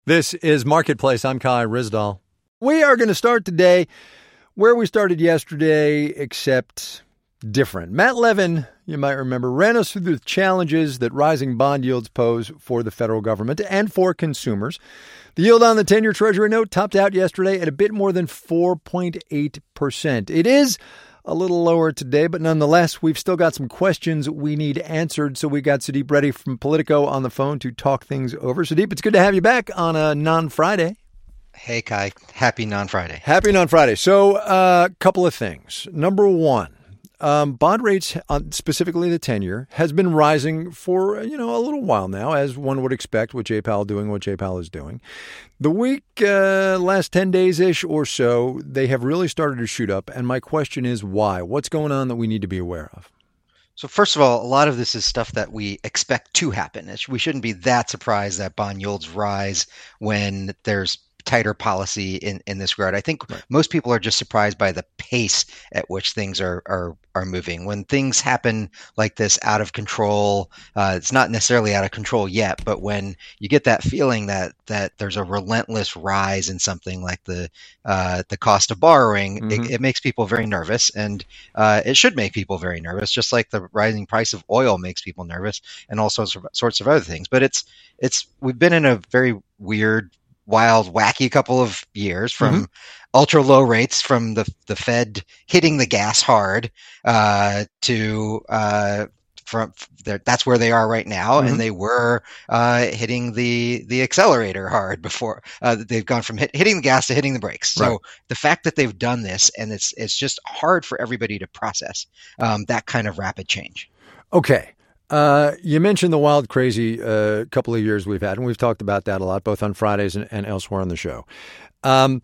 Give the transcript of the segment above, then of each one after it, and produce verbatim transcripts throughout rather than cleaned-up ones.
This is Marketplace. I'm Kai Ryssdal. We are going to start today where we started yesterday, except different. Matt Levin, you might remember, ran us through the challenges that rising bond yields pose for the federal government and for consumers. The yield on the ten-year Treasury note topped out yesterday at a bit more than four point eight percent. It is a little lower today, but nonetheless, we've still got some questions we need answered. So we got Sudeep Reddy from Politico on the phone to talk things over. Sudeep, it's good to have you back on a non-Friday. Hey, Kai. Happy non-Friday. Happy non-Friday. So a uh, couple of things. Number one, um, bond rates, uh, specifically the ten-year, has been rising for, you know, a little while now, as one would expect with Jay Powell doing what Jay Powell is doing. The week, uh, last ten days-ish or so, they have really started to shoot up. And my question is why? What's going on that we need to be aware of? So first of all, a lot of this is stuff that we expect to happen. We shouldn't be that surprised that bond yields rise when there's tighter policy in, in this regard. I think right. Most people are just surprised by the pace at which things are are, are moving. When things happen like this out of control, uh, it's not necessarily out of control yet, but when you get that feeling that that there's a relentless rise in something like the uh, the cost of borrowing, mm-hmm. it, it makes people very nervous, and uh, it should make people very nervous, just like the rising price of oil makes people nervous, and all sorts of sorts of other things. But it's it's we've been in a very weird, wild, wacky couple of years from mm-hmm. ultra low rates from the the Fed hitting the gas hard uh, to uh, from that's where they are right now, mm-hmm. and they were uh, hitting the the accelerator hard before. Uh, they've gone from hit, hitting the gas to hitting the brakes. Right. So the fact that they've done this, and it's it's just hard for everybody to process um, that kind of rapid change. Okay. Uh, you mentioned the wild, crazy uh, couple of years we've had, and we've talked about that a lot, both on Fridays and, and elsewhere on the show. Um,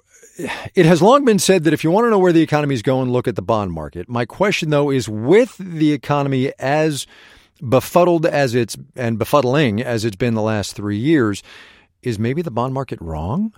it has long been said that if you want to know where the economy is going, look at the bond market. My question, though, is with the economy as befuddled as it's and befuddling as it's been the last three years, is maybe the bond market wrong?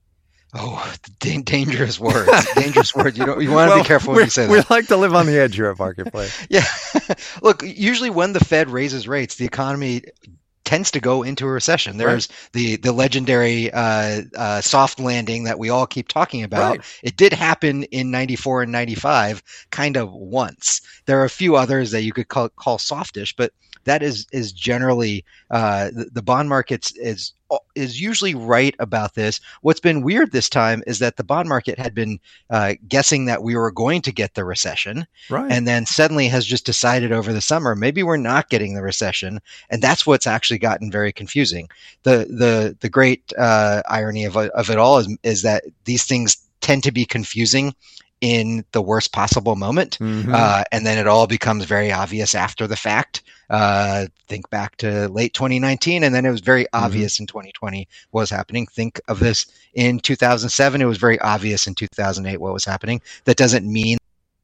Oh, d- dangerous words. Dangerous words. You know, you want to well, be careful when you say that. We like to live on the edge here at Marketplace. Yeah. Look, usually when the Fed raises rates, the economy tends to go into a recession. There's right. the the legendary uh, uh, soft landing that we all keep talking about. Right. It did happen in ninety-four and ninety-five, kind of once. There are a few others that you could call, call softish, but that is is generally uh, the, the bond markets is is usually right about this. What's been weird this time is that the bond market had been uh, guessing that we were going to get the recession, right. and then suddenly has just decided over the summer maybe we're not getting the recession, and that's what's actually gotten very confusing. The the the great uh, irony of of it all is is that these things tend to be confusing in the worst possible moment. Mm-hmm. Uh, and then it all becomes very obvious after the fact. Uh, think back to late twenty nineteen, and then it was very obvious mm-hmm. in twenty twenty what was happening. Think of this in two thousand seven. It was very obvious in two thousand eight what was happening. That doesn't mean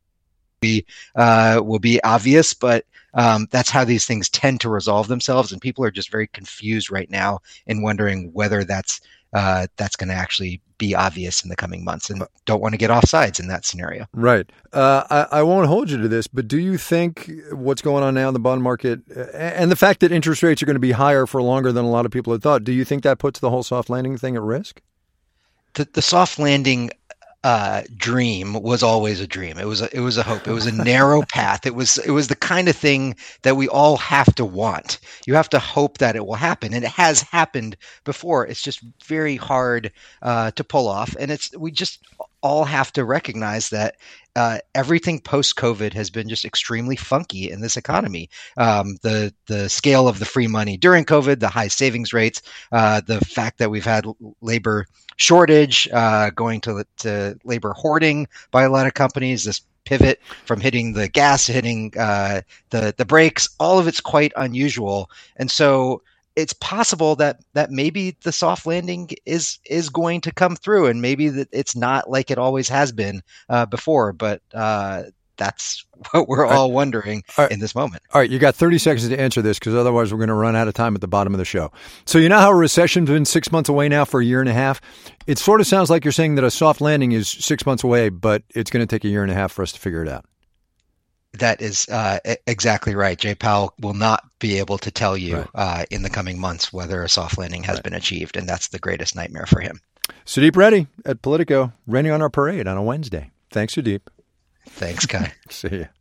we uh, will be obvious, but um, that's how these things tend to resolve themselves. And people are just very confused right now and wondering whether that's uh, that's going to actually be obvious in the coming months, and don't want to get off sides in that scenario. Right. Uh, I, I won't hold you to this, but do you think what's going on now in the bond market and the fact that interest rates are going to be higher for longer than a lot of people had thought, do you think that puts the whole soft landing thing at risk? The, the soft landing uh, dream was always a dream. It was a, it was a hope. It was a narrow path. It was it was the kind of thing that we all have to want. You have to hope that it will happen, and it has happened before. It's just very hard uh, to pull off, and it's we just all have to recognize that uh, everything post-COVID has been just extremely funky in this economy. Um, the the scale of the free money during COVID, the high savings rates, uh, the fact that we've had labor shortage, uh, going to, to labor hoarding by a lot of companies, this pivot from hitting the gas to hitting uh, the, the brakes, all of it's quite unusual. And so it's possible that that maybe the soft landing is is going to come through, and maybe that it's not like it always has been uh, before, but uh, that's what we're all, all wondering all right. in this moment. All right, you got thirty seconds to answer this, because otherwise we're going to run out of time at the bottom of the show. So you know how a recession's been six months away now for a year and a half? It sort of sounds like you're saying that a soft landing is six months away, but it's going to take a year and a half for us to figure it out. That is uh, exactly right. Jay Powell will not be able to tell you right. uh, in the coming months whether a soft landing has right. been achieved, and that's the greatest nightmare for him. Sudeep Reddy at Politico, raining on our parade on a Wednesday. Thanks, Sudeep. Thanks, Kai. See you.